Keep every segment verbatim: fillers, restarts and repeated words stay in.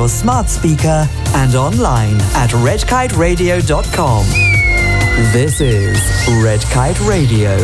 your smart speaker and online at red kite radio dot com. This is Red Kite Radio.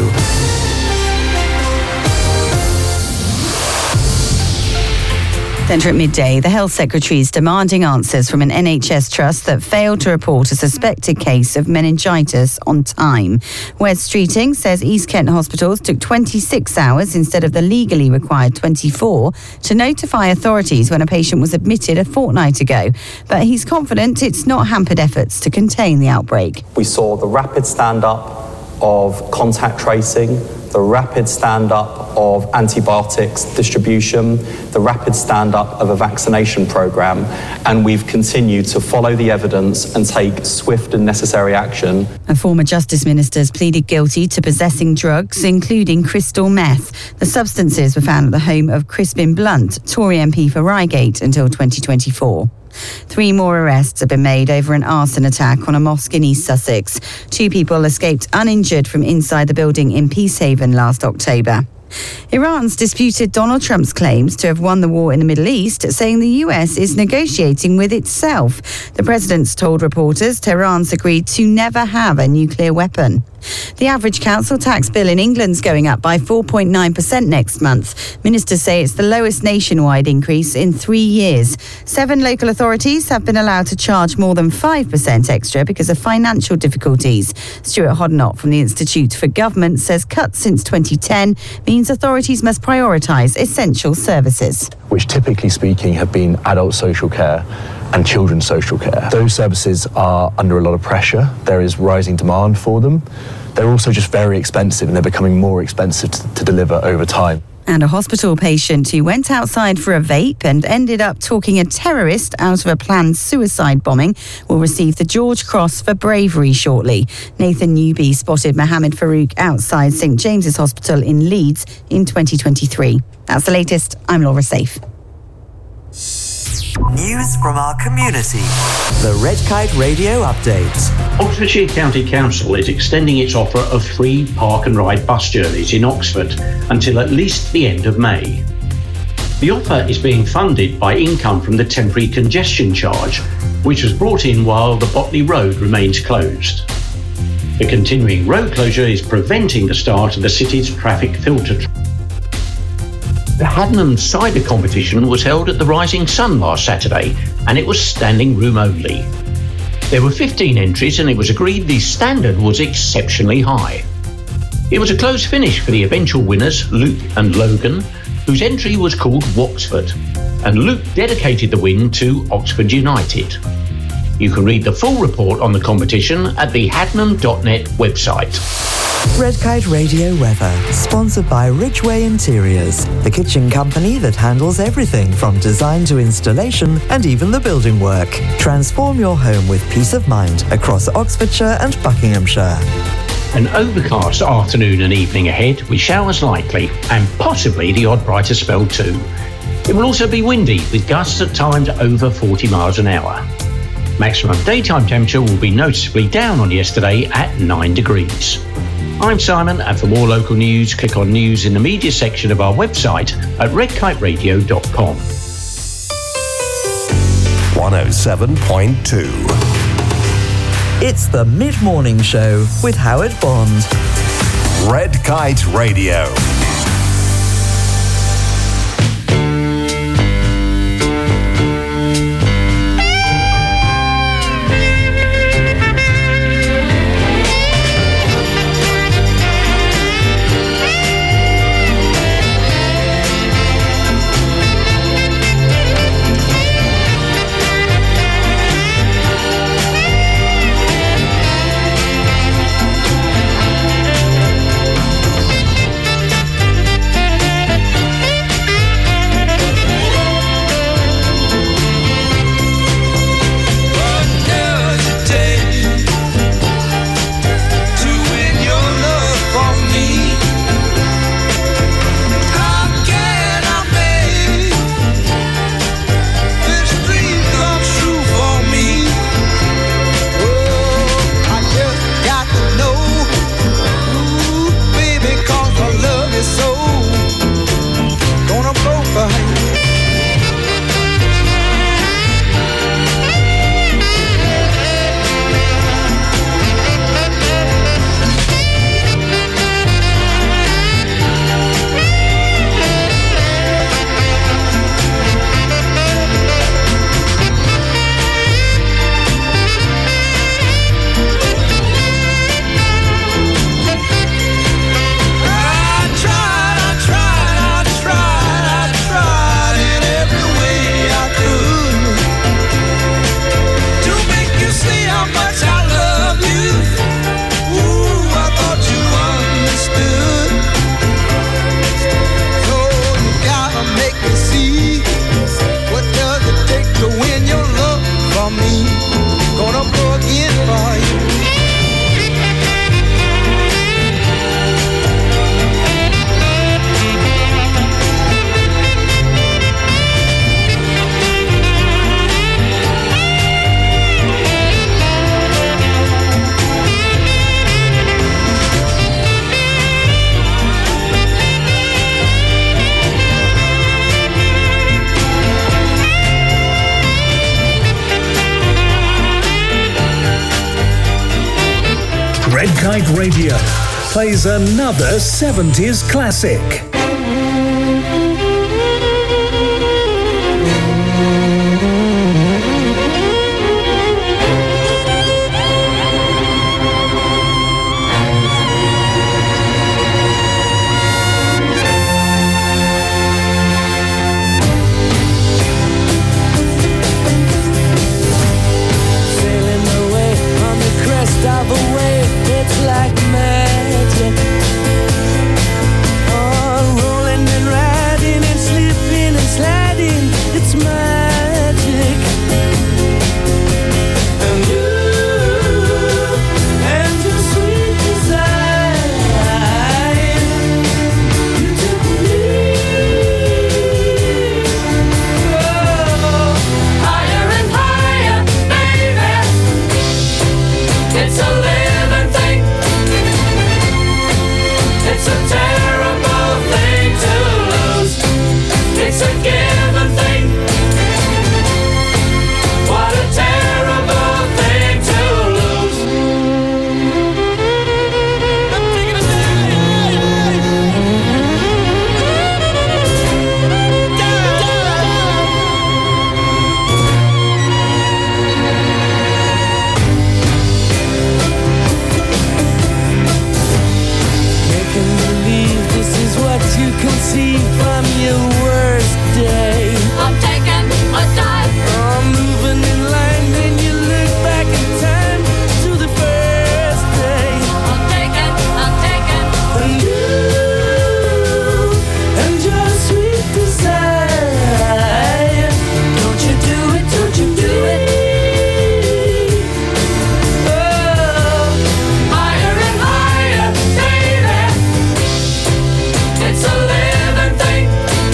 Centre at midday, the Health Secretary is demanding answers from an N H S trust that failed to report a suspected case of meningitis on time. Wes Streeting says East Kent hospitals took twenty-six hours instead of the legally required twenty-four to notify authorities when a patient was admitted a fortnight ago. But he's confident it's not hampered efforts to contain the outbreak. We saw the rapid stand-up of contact tracing, the rapid stand-up of antibiotics distribution, the rapid stand-up of a vaccination programme, and we've continued to follow the evidence and take swift and necessary action. A former Justice Minister has pleaded guilty to possessing drugs, including crystal meth. The substances were found at the home of Crispin Blunt, Tory M P for Reigate, until twenty twenty-four. Three more arrests have been made over an arson attack on a mosque in East Sussex. Two people escaped uninjured from inside the building in Peacehaven last October. Iran's disputed Donald Trump's claims to have won the war in the Middle East, saying the U S is negotiating with itself. The president's told reporters Tehran's agreed to never have a nuclear weapon. The average council tax bill in England's going up by four point nine percent next month. Ministers say it's the lowest nationwide increase in three years. Seven local authorities have been allowed to charge more than five percent extra because of financial difficulties. Stuart Hodnott from the Institute for Government says cuts since twenty ten means authorities must prioritise essential services, which typically speaking have been adult social care and children's social care. Those services are under a lot of pressure. There is rising demand for them. They're also just very expensive, and they're becoming more expensive to, to deliver over time. And a hospital patient who went outside for a vape and ended up talking a terrorist out of a planned suicide bombing will receive the George Cross for bravery shortly. Nathan Newby spotted Mohammed Farouk outside St James's Hospital in Leeds in twenty twenty-three. That's the latest. I'm Laura Safe. News from our community. The Red Kite Radio Update. Oxfordshire County Council is extending its offer of free park and ride bus journeys in Oxford until at least the end of May. The offer is being funded by income from the temporary congestion charge, which was brought in while the Botley Road remains closed. The continuing road closure is preventing the start of the city's traffic filter. The Haddenham Cider Competition was held at the Rising Sun last Saturday, and it was standing room only. There were fifteen entries, and it was agreed the standard was exceptionally high. It was a close finish for the eventual winners, Luke and Logan, whose entry was called Woxford, and Luke dedicated the win to Oxford United. You can read the full report on the competition at the haddenham dot net website. Red Kite Radio weather, sponsored by Ridgeway Interiors, the kitchen company that handles everything from design to installation and even the building work. Transform your home with peace of mind across Oxfordshire and Buckinghamshire. An overcast afternoon and evening ahead with showers likely and possibly the odd brighter spell too. It will also be windy with gusts at times over forty miles an hour. Maximum daytime temperature will be noticeably down on yesterday at nine degrees. I'm Simon, and for more local news, click on News in the Media section of our website at red kite radio dot com. one oh seven point two. It's the Mid-Morning Show with Howard Bond. Red Kite Radio. me. Gonna blow again for you. Red Kite Radio plays another seventies classic. Like magic, oh, rolling and riding and slipping and sliding, it's magic. And you, and your sweet desire, you took me, oh, higher and higher, baby. It's a living thing. It's a terrible thing to lose. It's a given thing. What a terrible thing to lose. I'm taking a you can see from your worst day. I'm taking a dive. I'm moving in line when you look back in time to the first day. I'm taking, I'm taking. And you and your sweet desire. Don't you do it, don't you do it. Oh, higher and higher, baby. It's a living thing.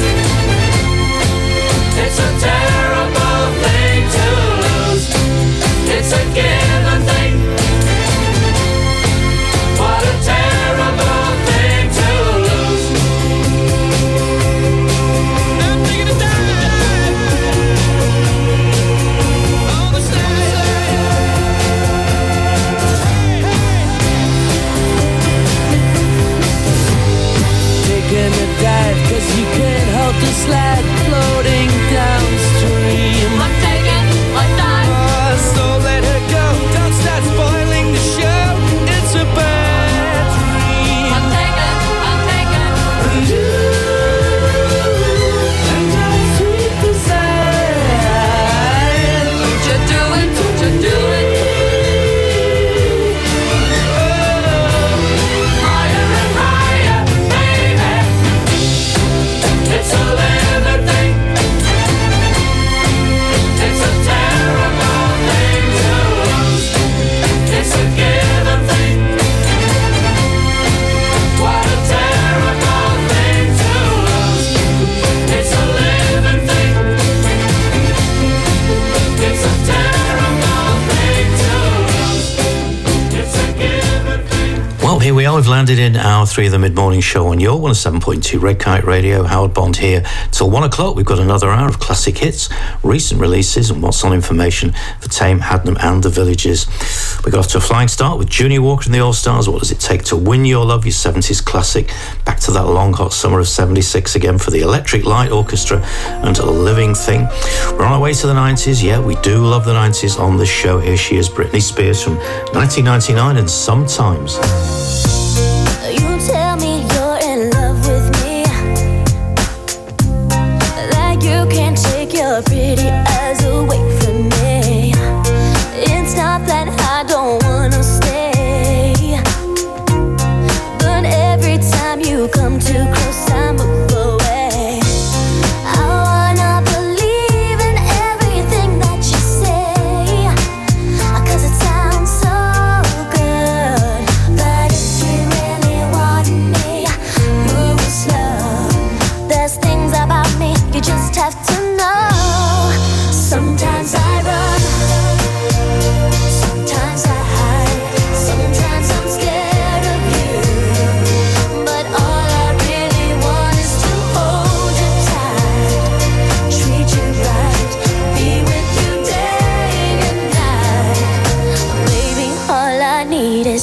It's a terrible thing to lose. It's a given thing. What a terrible thing to lose. I'm taking a dive on the stage. Taking a dive, cause you can't help the slide floating downstream. I'm taking a dive. Oh, so let her go. Don't start spoiling the show. It's a bad dream. I'm taking, I'm taking. And you and your sweet desire. Don't you do it, don't you do it. Higher and higher, baby. It's a living thing. It's a terrible thing to lose. It's a given thing. What a terrible thing to lose. It's a living thing. It's a terrible thing to lose. It's a given thing. Well, here we are. We've landed in hour three of the mid-morning show on your one oh seven point two Red Kite Radio. Howard Bond here till one o'clock. We've got another hour of classic hits, recent releases, and what's on information for Tame, Hadnam and the Villages. We got off to a flying start with Junior Walker and the All-Stars. What does it take to win your love? Your seventies classic. Back to that long hot summer of seventy-six again for the Electric Light Orchestra and A Living Thing. We're on our way to the nineties. Yeah, we do love the nineties on this show. Here she is, Britney Spears from nineteen ninety-nine and Sometimes. You tell me you're in love with me, like you can't take your pretty eyes away from me. It's not that I don't wanna stay, but every time you come too close I move away. I wanna believe in everything that you say.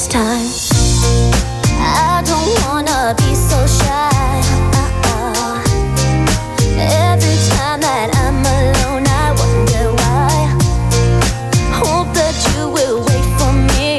this time. I don't wanna be so shy. Uh-uh. Every time that I'm alone, I wonder why. Hope that you will wait for me.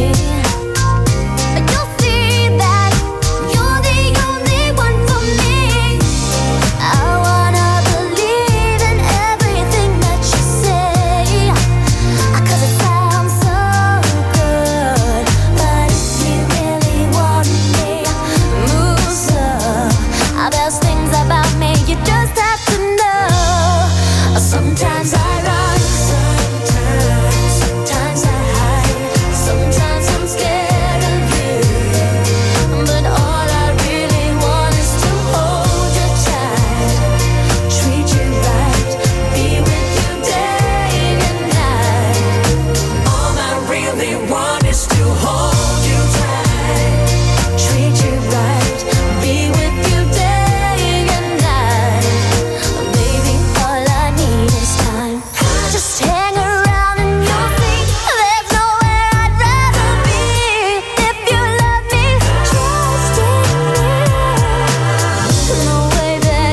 You'll see that you're the only one for me. I wanna believe in everything that you say, 'cause it sounds so good. But if you really want me, move slow. There's things about me you just have to know. Sometimes I run, sometimes, sometimes I hide, sometimes I'm scared of you. But all I really want is to hold you tight, treat you right, be with you day and night. All I really want is to hold you tight, treat you right, be with you day and night. Baby, all I need is time. Just hang around and you'll see there's nowhere I'd rather be. If you love me, trust in me the way that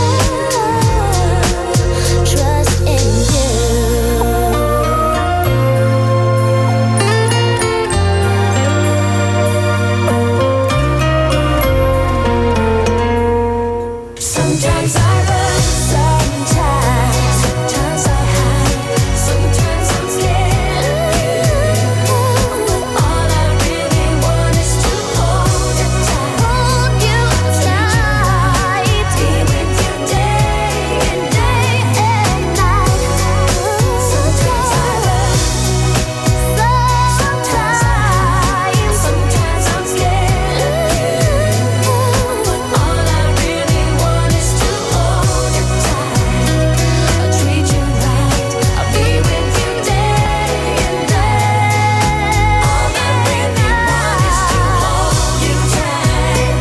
I trust in you. Sometimes I run, sometimes, sometimes I hide, sometimes I'm scared of you. All I really want is to hold you tight, hold you tight, be with you day and day and night. Sometimes I run, sometimes, sometimes I'm scared of you. All I really want is to hold you tight, treat you right, I'll be with you day and day. All I really want is to hold you tight,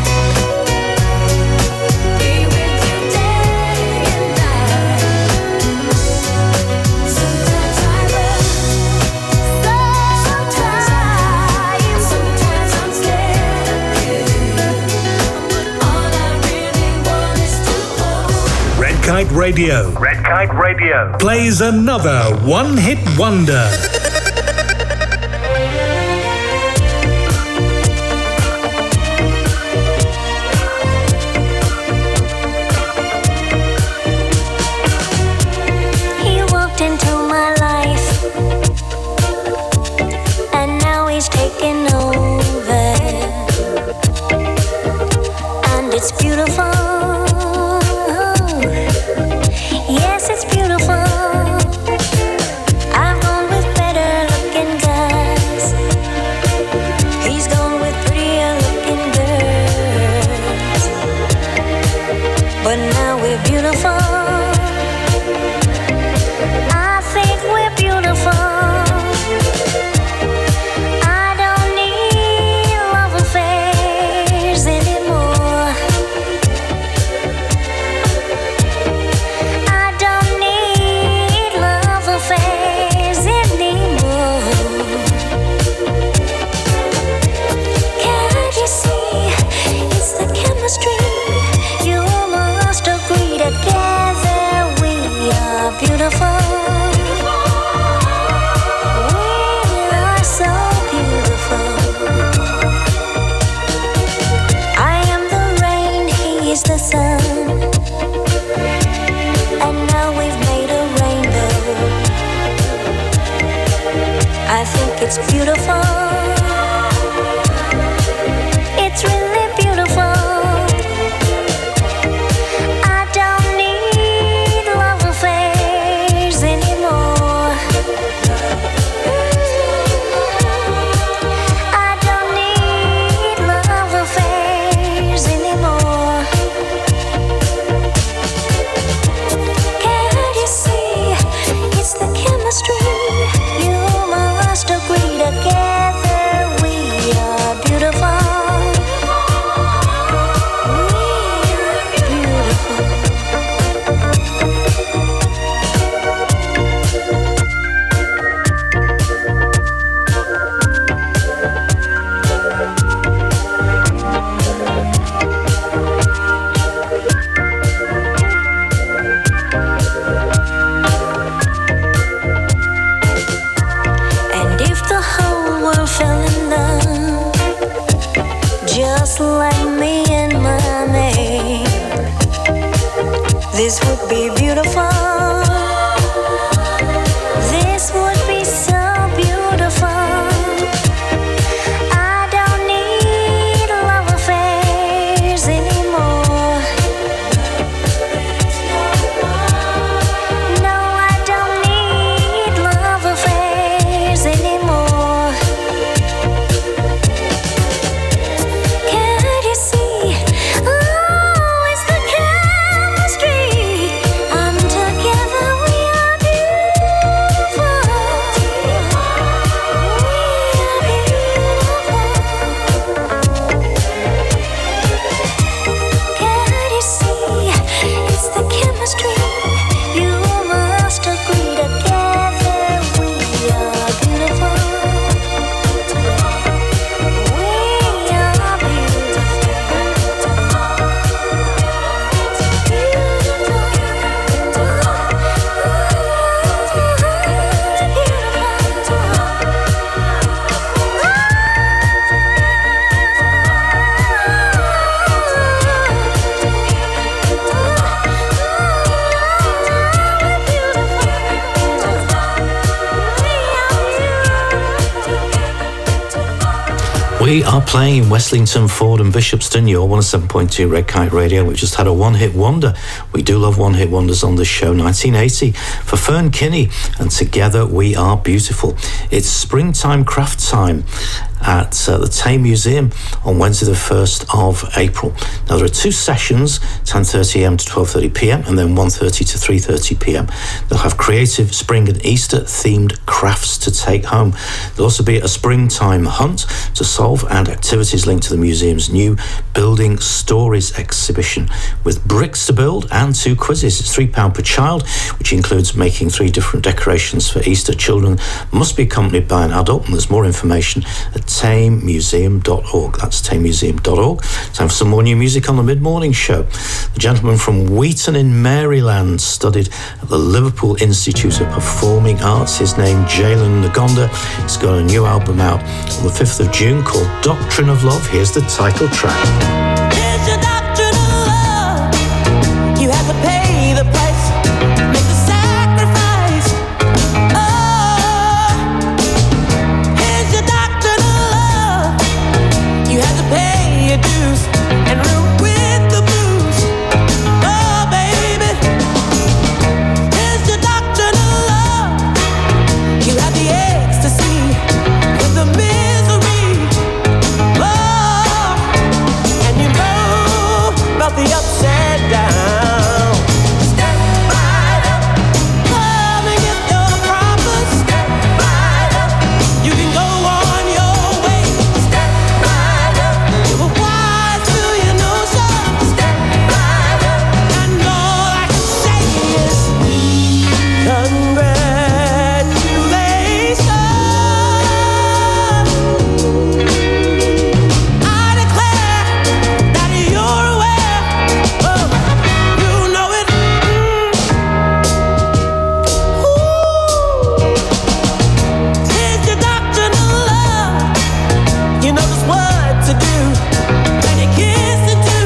be with you day and night. Sometimes I run, sometimes, sometimes I'm scared of you. All I really want is to hold. Red Kite Radio. Red Kite Radio plays another one-hit wonder. He walked into my life, and now he's taking over, and it's beautiful. Yes, it's beautiful. I've gone with better looking guys. He's gone with prettier looking girls, but now we're beautiful. I think we're beautiful. I don't need love affairs anymore. I don't need love affairs anymore. Can't you see? It's the chemistry. You must agree together we are beautiful. We are so beautiful. I am the rain, he is the sun, and now we've made a rainbow. I think it's beautiful. It's really beautiful. I don't need love affairs anymore. I don't need love affairs anymore. Can't you see? It's the chemistry. You must agree together. We are playing in Westlington, Ford and Bishopston. You're one oh seven point two Red Kite Radio. We just had a one-hit wonder. We do love one-hit wonders on this show. nineteen eighty for Fern Kinney and Together We Are Beautiful. It's springtime craft time at uh, the Tame Museum on Wednesday the first of April. Now there are two sessions, ten thirty a m to twelve thirty p m and then one thirty to three thirty p m. They'll have creative spring and Easter themed crafts to take home. There'll also be a springtime hunt to solve and activities linked to the museum's new Building Stories exhibition with bricks to build and two quizzes. It's three pounds per child, which includes making three different decorations for Easter. Children must be accompanied by an adult, and there's more information at tame museum dot org. That's tame museum dot org. Time for some more new music on the mid-morning show. The gentleman from Wheaton in Maryland studied at the Liverpool Institute of Performing Arts. His name, Jalen Nagonda. He's got a new album out on the fifth of June called Doctrine of Love. Here's the title track. Here's your doctrine of love. You have to pay the price, make the sacrifice. Oh, here's your doctrine of love. You have to pay your dues and room with the blues. Oh, baby. Here's your doctrine of love. You have the ecstasy with the misery. Oh, and you know about the upside down. Step right up, come and get your promise. Step right up, you can go on your way. Step right up, you were wise to your notion. Step right up, and all I can say is congratulations. I declare that you're aware. Oh, you know it. Mm. Ooh. Here's your doctrine of love. You know just what to do when you kiss and do.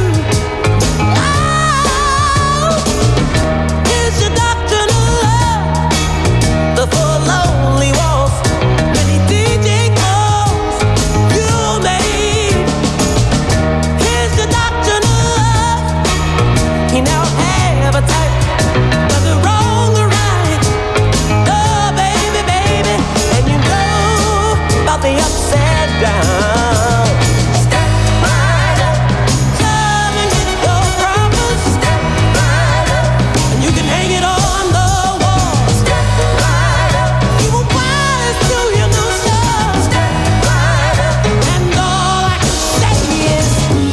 Oh, here's your doctrine of love. The four lonely walls, many D J calls you made. Here's the doctrine of love. You now have a type, whether wrong or right. Oh, baby, baby, and you know about the upside down. Step right up, come and get your promise. Step right up, and you can hang it on the wall. Step right up, you were wise to your notion. Step right up, and all I can say is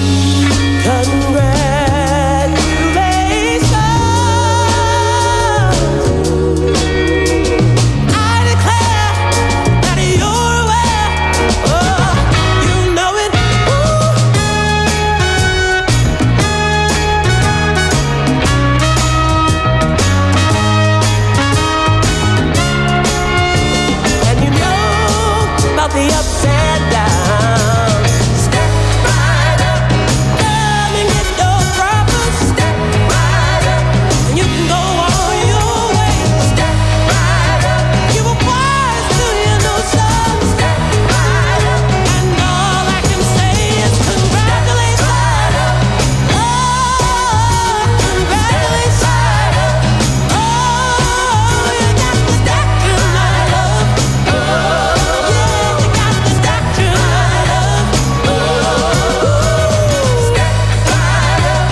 congratulations. I declare that you're aware. Oh, you know it. Ooh. And you know about the upside down. Step right up, come and get your promise. Step right up, and you can go on your way. Step right up, you were wise to your notion. Step right up, and all I can say is congratulations. Oh, congratulations. Oh, you got the doctrine of love. Oh, yeah, you got the doctrine of love. Oh, step right up.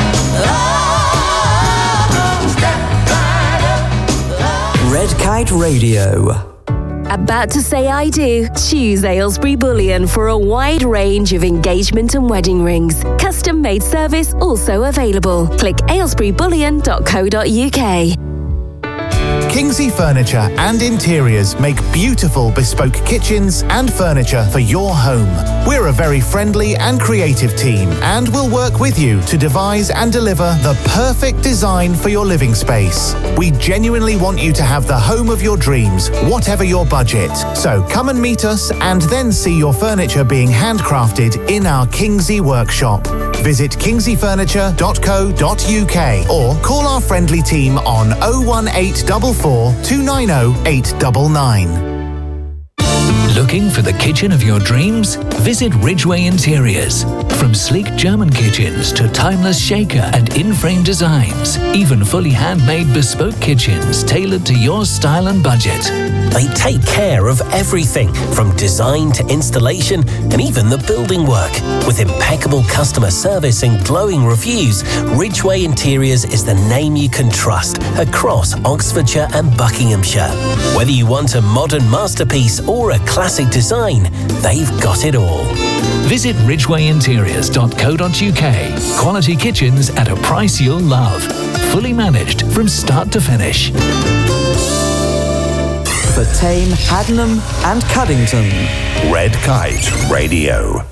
Oh, step right up. Red Kite Radio. About to say I do? Choose Aylesbury Bullion for a wide range of engagement and wedding rings. Custom made service also available. Click aylesbury bullion dot co dot uk. Kingsley Furniture and Interiors make beautiful bespoke kitchens and furniture for your home. We're a very friendly and creative team and will work with you to devise and deliver the perfect design for your living space. We genuinely want you to have the home of your dreams, whatever your budget. So come and meet us and then see your furniture being handcrafted in our Kingsley workshop. Visit kingsley furniture dot co dot uk or call our friendly team on oh one eight four four, two nine oh, eight nine nine. Looking for the kitchen of your dreams? Visit Ridgeway Interiors. From sleek German kitchens to timeless shaker and in-frame designs, even fully handmade bespoke kitchens tailored to your style and budget. They take care of everything from design to installation and even the building work. With impeccable customer service and glowing reviews, Ridgeway Interiors is the name you can trust across Oxfordshire and Buckinghamshire. Whether you want a modern masterpiece or a classic design, they've got it all. Visit ridgeway interiors dot co dot uk. Quality kitchens at a price you'll love. Fully managed from start to finish. For Tame, Haddenham and Cuddington. Red Kite Radio.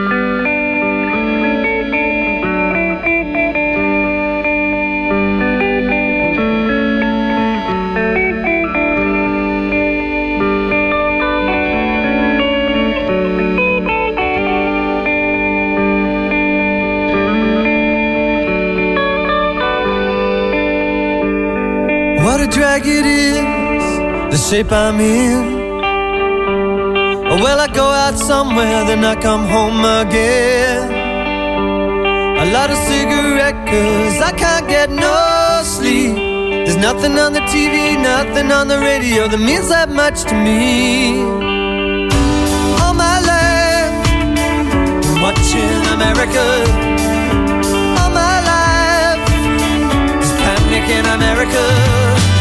What a drag it is, the shape I'm in. Well, I go out somewhere, then I come home again. A lot of cigarette, cause I can't get no sleep. There's nothing on the T V, nothing on the radio that means that much to me. All my life, I'm watching America. All my life, there's panic in America.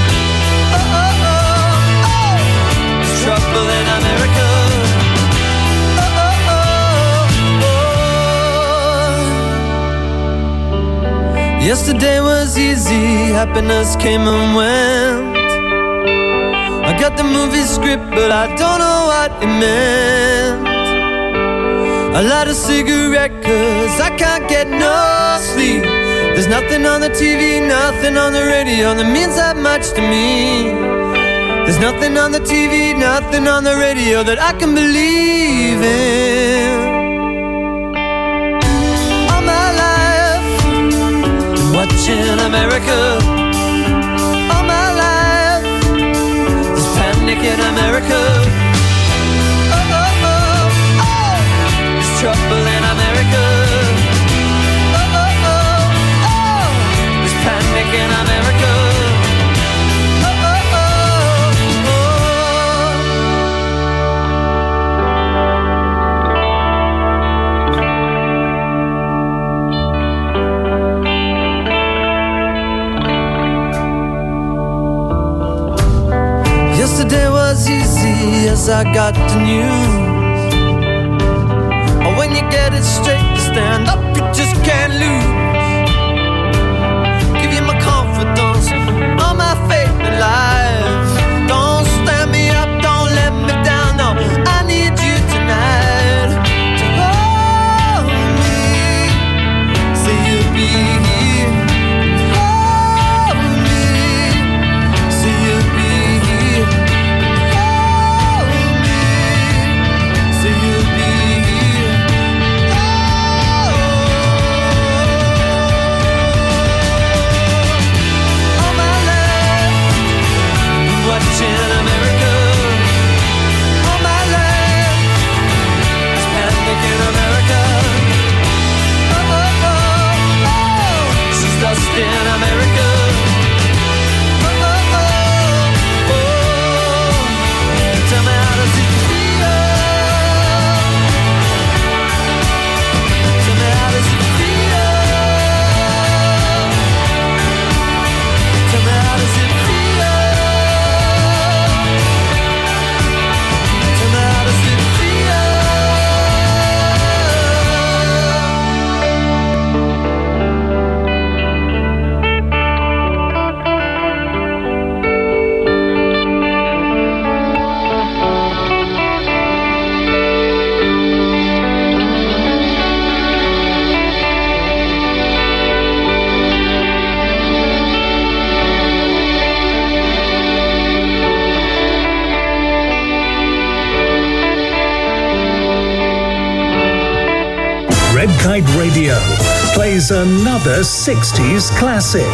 Trouble in America. Oh, oh, oh, oh. Yesterday was easy, happiness came and went. I got the movie script, but I don't know what it meant. A lot of cigarette, cause I can't get no sleep. There's nothing on the T V, nothing on the radio that means that much to me. There's nothing on the T V, nothing on the radio that I can believe in. All my life, I'm watching America. All my life, there's panic in America. Oh, oh, oh, oh, there's trouble in America. Oh, oh, oh, oh, there's panic in America. Yesterday was easy as I got the news. Oh, when you get it straight, you stand up, you just can't lose. Give you my confidence, all my faith in life. Don't stand me up, don't let me down, no, I need you tonight to hold me, say you'll be here. Hold me, say you'll be here. In America, all my life, there's panic in America. Oh, oh, oh, oh, she's lost in America. Oh, oh, oh, oh, tell me how does it feel? Tell me how does it feel? Tell me how does it feel? Red Kite Radio plays another sixties classic.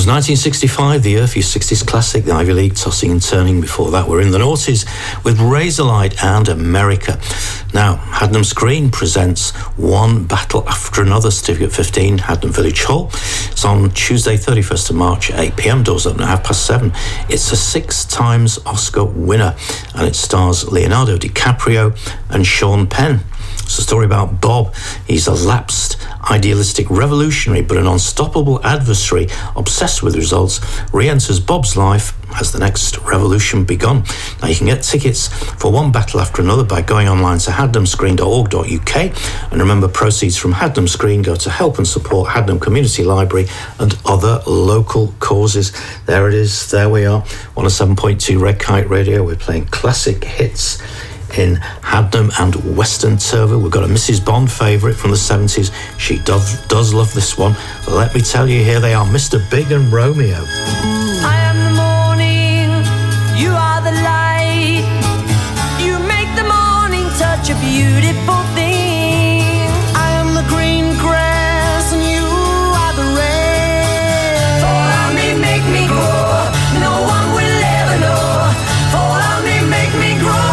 nineteen sixty-five, the Earth U sixties Classic, the Ivy League, tossing and turning. Before that, we're in the noughties with Razorlight and America. Now, Hadnam's Green presents One Battle After Another, Certificate fifteen, Hadnam Village Hall. It's on Tuesday, thirty-first of March, eight p.m. Doors open at half past seven. It's a six times Oscar winner, and it stars Leonardo DiCaprio and Sean Penn. It's a story about Bob. He's a lapsed, idealistic revolutionary, but an unstoppable adversary, obsessed with results, re-enters Bob's life as the next revolution begun. Now, you can get tickets for One Battle After Another by going online to hadnam screen dot org dot U K. And remember, proceeds from Hadnam Screen go to help and support Hadnam Community Library and other local causes. There it is. There we are. one oh seven point two Red Kite Radio. We're playing classic hits in Hadnam and Western Turville. We've got a Missus Bond favourite from the seventies. She does, does love this one. Let me tell you, here they are, Mister Big and Romeo. I am the morning, you are the light. You make the morning touch a beautiful thing. I am the green grass and you are the rain. Fall on me, make me grow. No one will ever know. Fall on me, make me grow.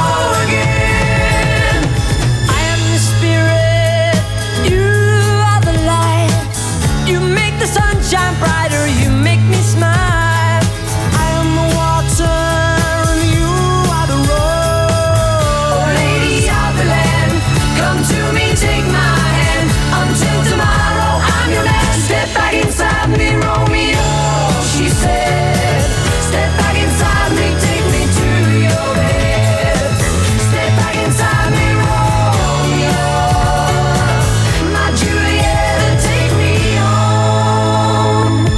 Shine brighter, you make me smile. I am the water and you are the road. Oh, lady of the land, come to me, take my hand. Until tomorrow, I'm your man. Step back inside me, Romeo, she said. Step back inside me, take me to your bed. Step back inside me, Romeo, my Juliet, take me home.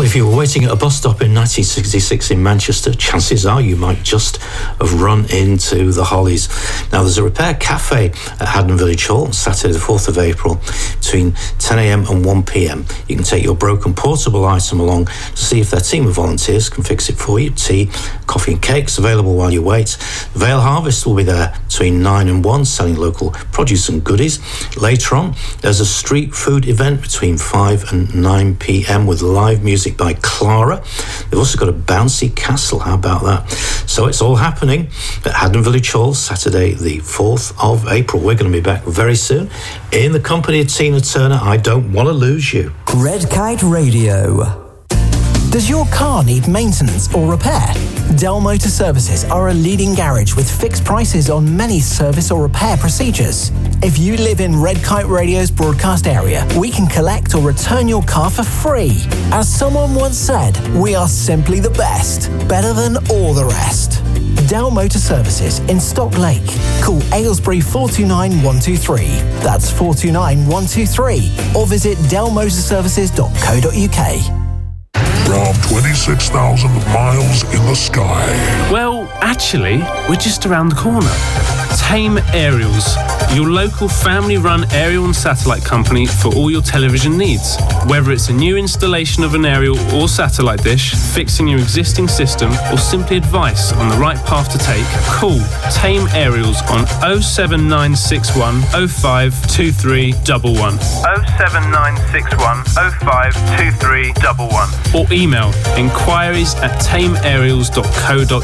if you were waiting at a bus stop in nineteen sixty-six in Manchester, chances are you might just have run into the Hollies. Now, there's a repair cafe at Haddon Village Hall on Saturday the fourth of April between ten a.m. and one p.m. You can take your broken portable item along to see if their team of volunteers can fix it for you. Tea, coffee and cakes available while you wait. Vale Harvest will be there between nine and one, selling local produce and goodies. Later on, there's a street food event between five and nine p.m. with live music by Clara. They've also got a bouncy castle. How about that? So it's all happening at Haddon Village Hall, Saturday the fourth of April. We're going to be back very soon in the company of Tina Turner. I don't want to lose you. Red Kite Radio. Does your car need maintenance or repair? Dell Motor Services are a leading garage with fixed prices on many service or repair procedures. If you live in Red Kite Radio's broadcast area, we can collect or return your car for free. As someone once said, we are simply the best, better than all the rest. Dell Motor Services in Stock Lake. Call Aylesbury four two nine one two three. That's four two nine one two three. Or visit dell motor services dot co dot uk. From twenty-six thousand miles in the sky. Well, actually, we're just around the corner. Tame Aerials, your local family-run aerial and satellite company for all your television needs. Whether it's a new installation of an aerial or satellite dish, fixing your existing system, or simply advice on the right path to take, call Tame Aerials on oh seven nine six one oh five two three one one. oh seven nine six one oh five two three one one. Or email inquiries at tame aerials dot co dot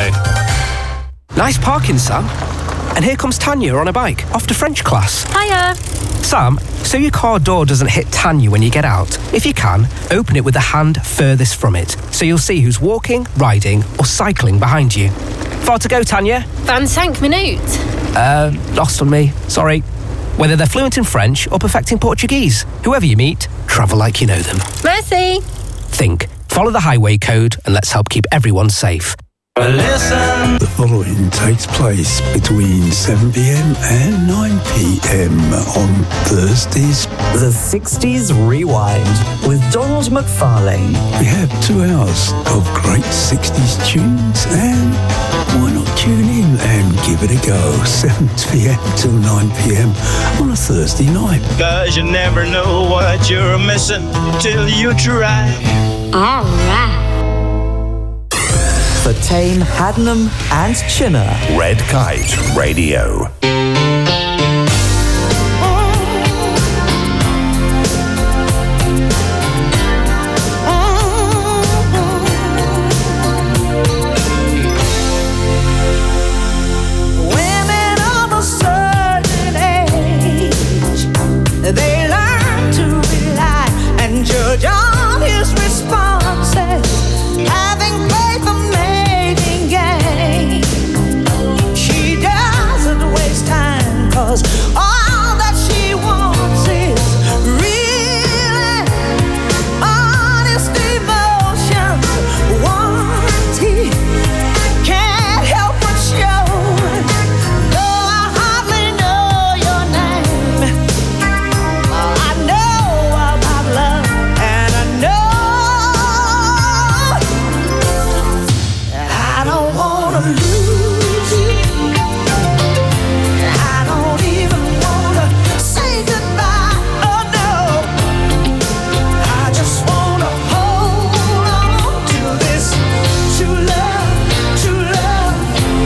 uk. Nice parking, Sam. And here comes Tanya on a bike, off to French class. Hiya. Sam, so your car door doesn't hit Tanya when you get out. If you can, open it with the hand furthest from it, so you'll see who's walking, riding, or cycling behind you. Far to go, Tanya? vingt-cinq minutes. Uh, lost on me. Sorry. Whether they're fluent in French or perfecting Portuguese, whoever you meet, travel like you know them. Merci. Think. Follow the highway code and let's help keep everyone safe. Listen. The following takes place between seven p.m. and nine p.m. on Thursdays. The sixties Rewind with Donald McFarlane. We have two hours of great sixties tunes, and why not tune in and give it a go? seven p.m. till nine p.m. on a Thursday night. Cause you never know what you're missing till you try. All right. For Tame, Haddenham and Chinner. Red Kite Radio. Women of a certain age, they learn to rely and judge on his responses, having played the mating game. She doesn't waste time, cause all that she wants is real honest emotions. Once he can't help but show, though I hardly know your name, I know about love, and I know that I don't wanna lose you. I don't even wanna say goodbye, oh no. I just wanna hold on to this true love, true love.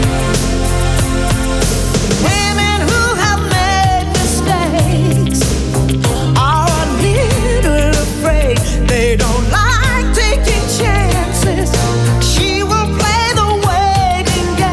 Women who have made mistakes are a little afraid. They don't like taking chances. She will play the waiting game.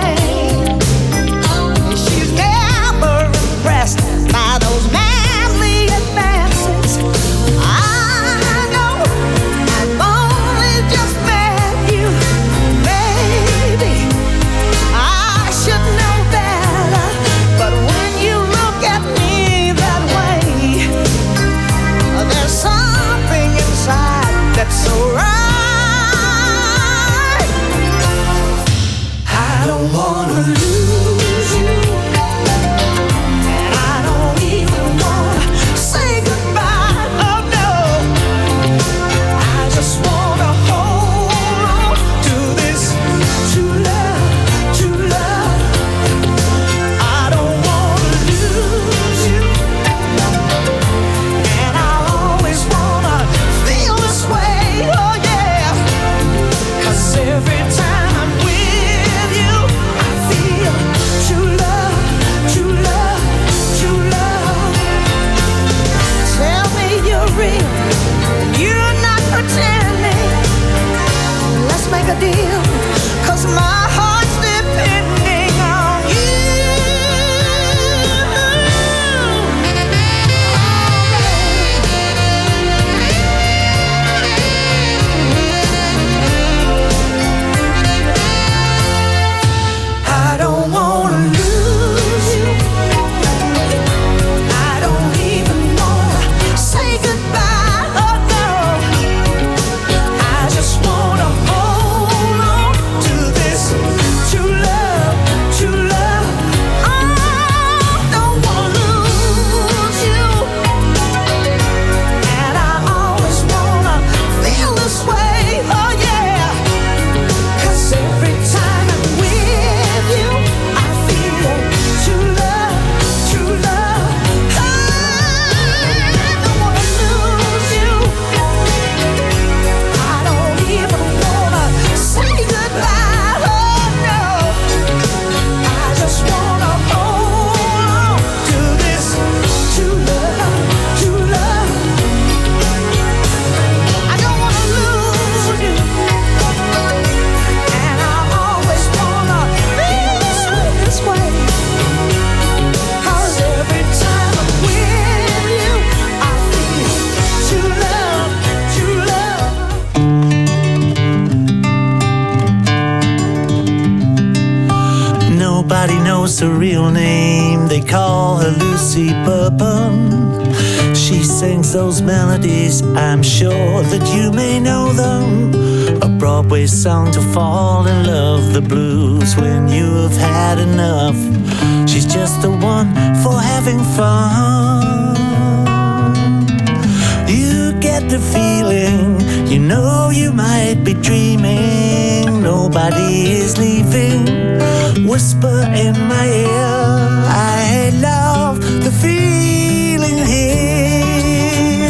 Nobody knows her real name. They call her Lucy Bourbon. She sings those melodies, I'm sure that you may know them. A Broadway song to fall in love, the blues when you have had enough. She's just the one for having fun. You get the feeling, you know you might be dreaming. Nobody is leaving. Whisper in my ear, I love the feeling here.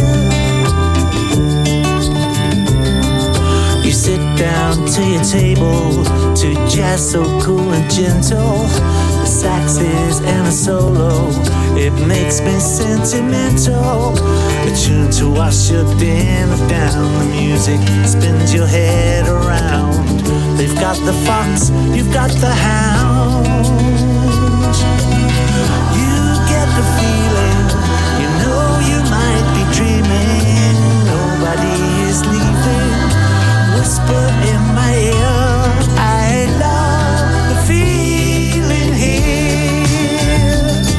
You sit down to your table to jazz so cool and gentle. The saxes and a solo, it makes me sentimental. A tune to wash your dinner down. The music spins your head around. They've got the fox, you've got the hound. You get the feeling, you know you might be dreaming. Nobody is leaving. Whisper in my ear, I love the feeling here.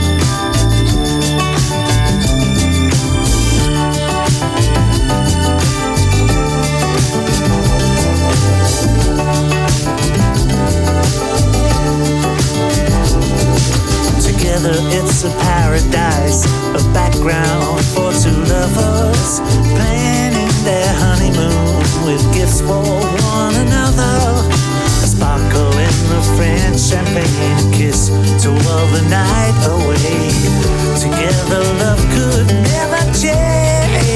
Together it's a paradise, a background for two lovers planning their honeymoon with gifts for one another. A sparkle in the French champagne kiss to while the night away. Together love could never change.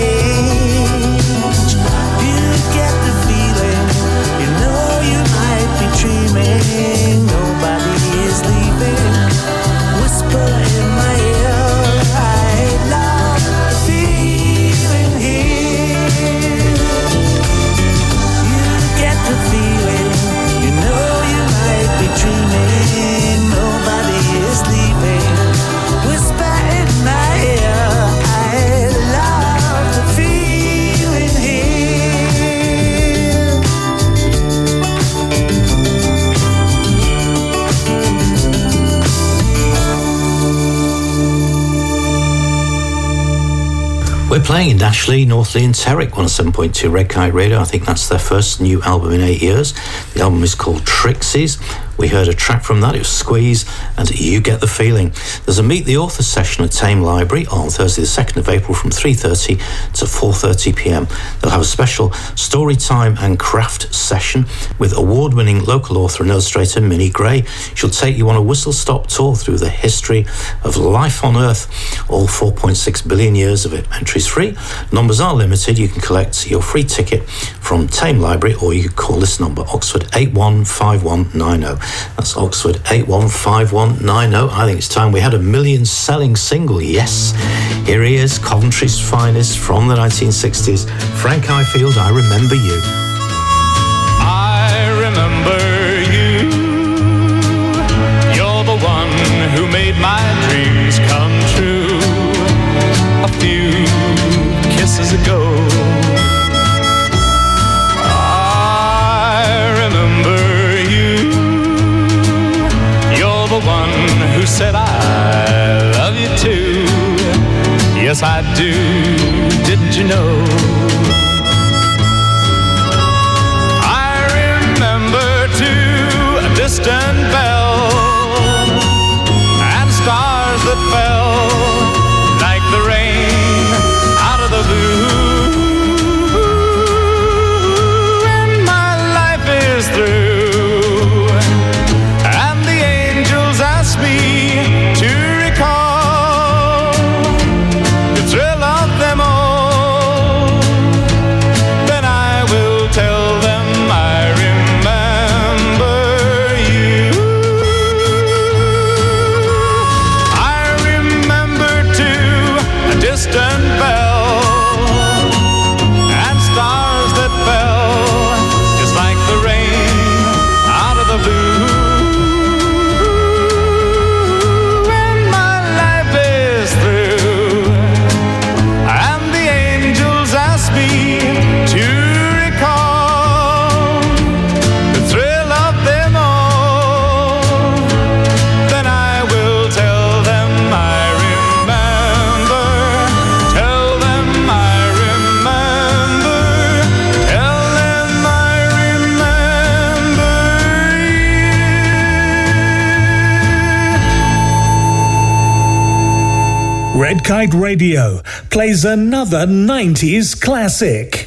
You get the feeling, you know you might be dreaming. Nobody is leaving. Whisper in my ear, I love the feeling here. You get the feeling, you know you might be dreaming. Nobody is leaving. Whisper in my ear, I love the feeling here. We're playing in Dashley, Northley and Terrick, one oh seven point two Red Kite Radio. I think that's their first new album in eight years. The album is called Trixies. We heard a track from that, it was Squeeze, and You Get the Feeling. There's a Meet the Author session at Tame Library on Thursday the second of April from three thirty to four thirty p m. They'll have a special story time and craft session with award-winning local author and illustrator Minnie Gray. She'll take you on a whistle-stop tour through the history of life on Earth, all four point six billion years of it. Entries free, numbers are limited. You can collect your free ticket from Tame Library or you can call this number, Oxford eight one five one nine oh. That's Oxford eight one five one nine oh. I think it's time we had a million selling single. Yes, here he is, Coventry's finest from the nineteen sixties, Frank Highfield, I Remember You. I remember you. You're the one who made my dreams come true. A few kisses ago, I remember you. You're the one who said I love you too. Yes, I do, didn't you know? I remember too a distant bell and stars that fell like the rain out of the blue. And my life is through, and the angels ask me to recall the thrill of them all. Red Kite Radio plays another nineties classic.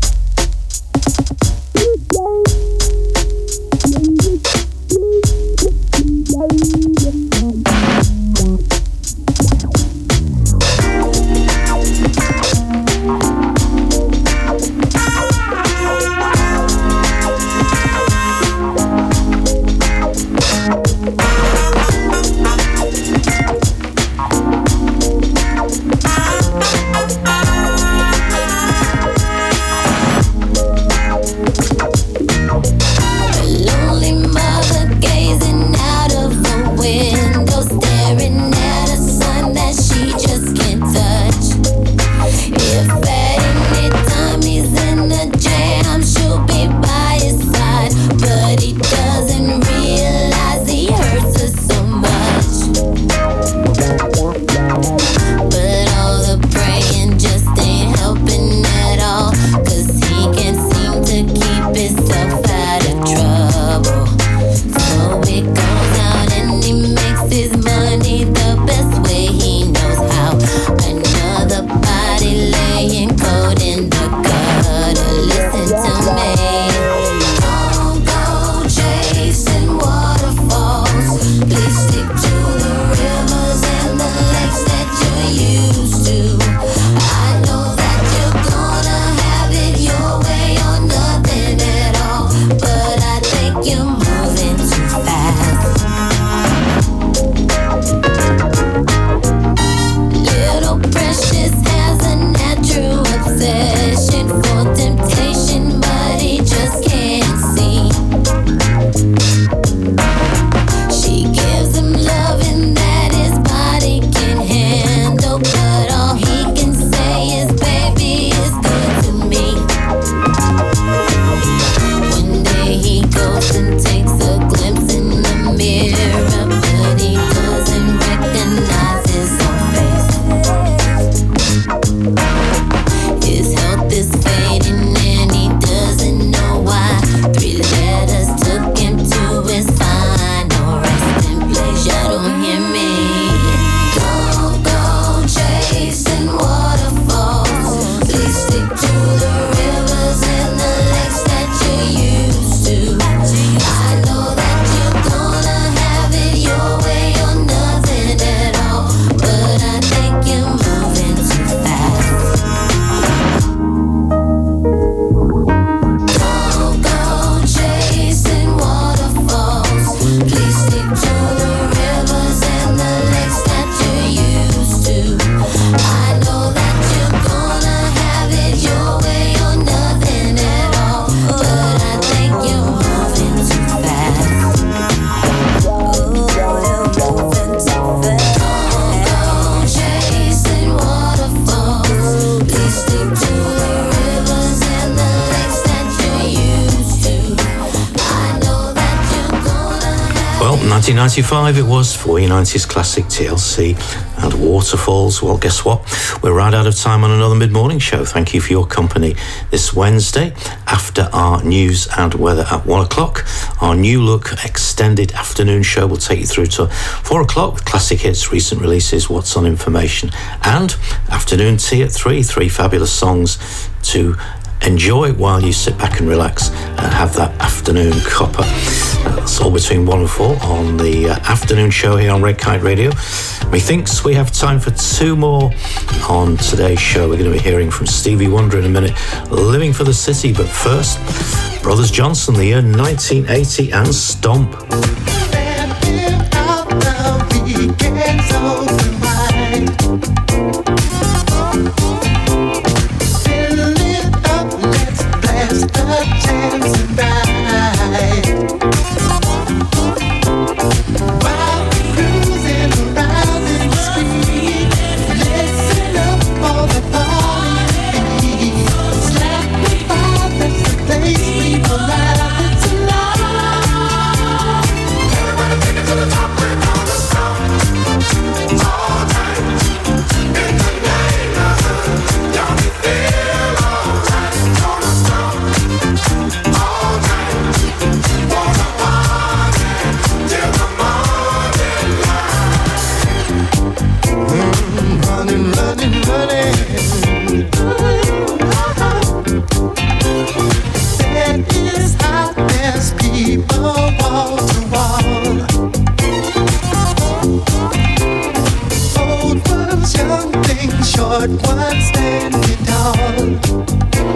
nineteen ninety-five it was for your nineties classic T L C and Waterfalls. Well, guess what? We're right out of time on another mid-morning show. Thank you for your company this Wednesday. After our news and weather at one o'clock, our new look extended afternoon show will take you through to four o'clock with classic hits, recent releases, what's on information, and afternoon tea at three. Three fabulous songs to enjoy while you sit back and relax and have that afternoon copper. That's all between one and four on the uh, afternoon show here on Red Kite Radio. Methinks we have time for two more on today's show. We're going to be hearing from Stevie Wonder in a minute, Living for the City. But first, Brothers Johnson, the year nineteen eighty, and Stomp. Place we go live tonight. what stands you tall.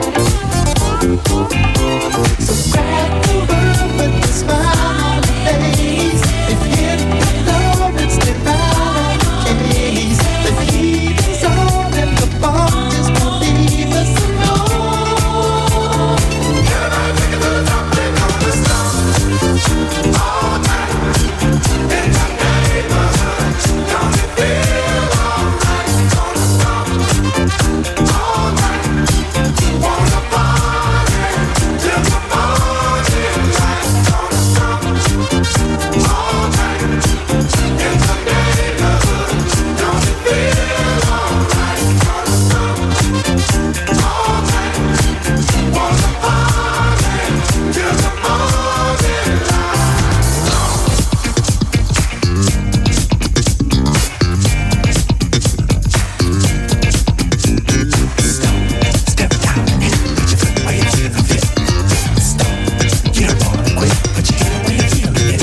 So grab the world with a smile on your face. If hit the Lord and stay right on your case. The heat is on and the bomb just won't leave us alone. Can I take it to the top and on the stop? All night in the neighborhood. Don't it feel alright? Gonna stop all night. Wanna party till the morning light. Gonna stop all night in the neighborhood. Don't it feel alright? Gonna stop all night. Wanna party till the morning light. Step down and hit, put your foot where you feel the fit. Stop, you don't wanna quit, put your heel where you feel it.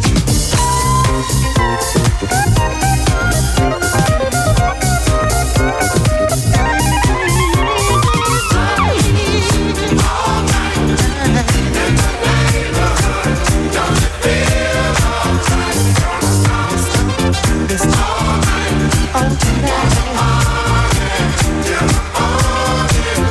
All night in the neighborhood, don't it feel alright? Gonna stop this all night, all night. Till the morning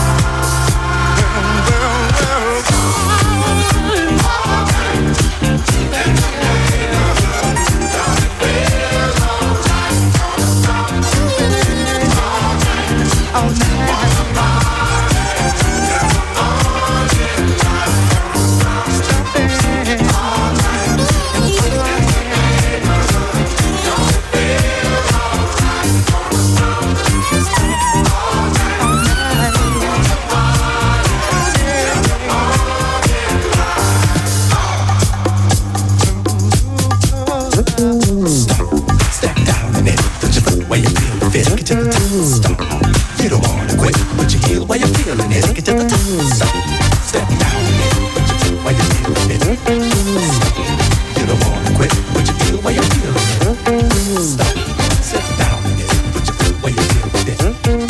step down and hit, put your foot where you feel the fit. Take it to the top, stop. You don't wanna quit, put your heel where you feeling it. Take it to the top, stop. Step down and hit, put your foot where you feel the fit. Stop. You don't wanna quit, put your heel where you feeling it. Stop. Step down and hit, put your foot where you feel the fit.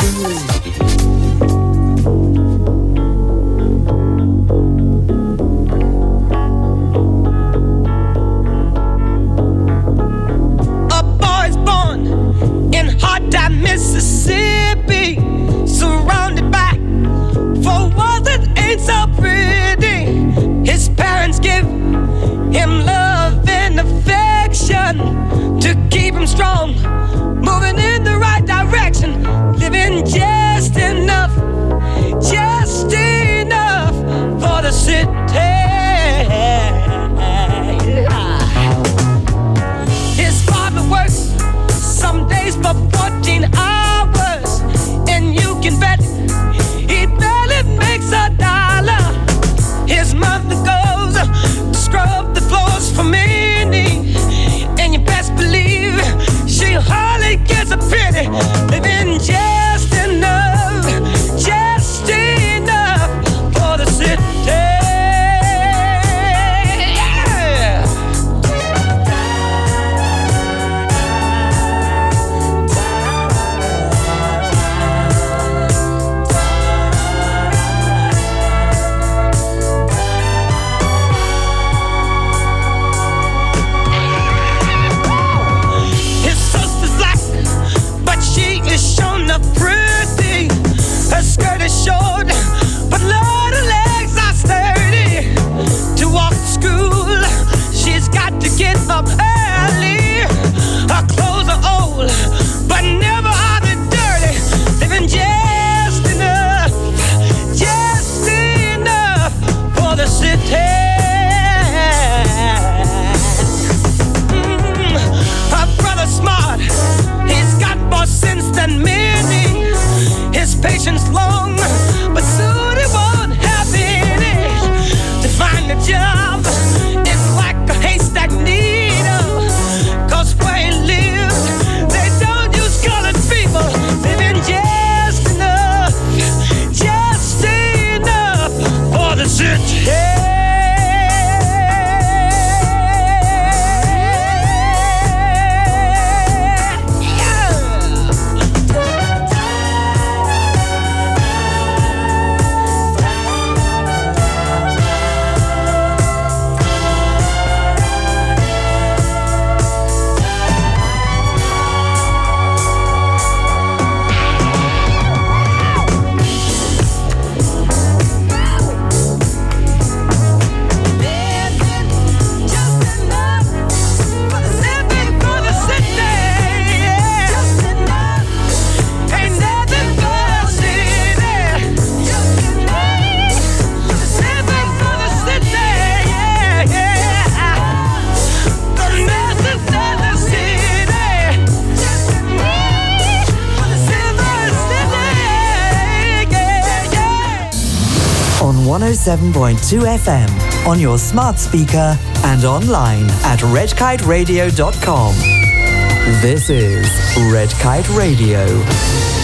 A boy's born in hot time, Mississippi, surrounded by four walls that ain't so pretty. His parents give him love and affection to keep him strong, moving in the right direction, living just enough, just enough for the city. His father works some days for fourteen hours one oh seven point two F M on your smart speaker and online at red kite radio dot com. This is Red Kite Radio.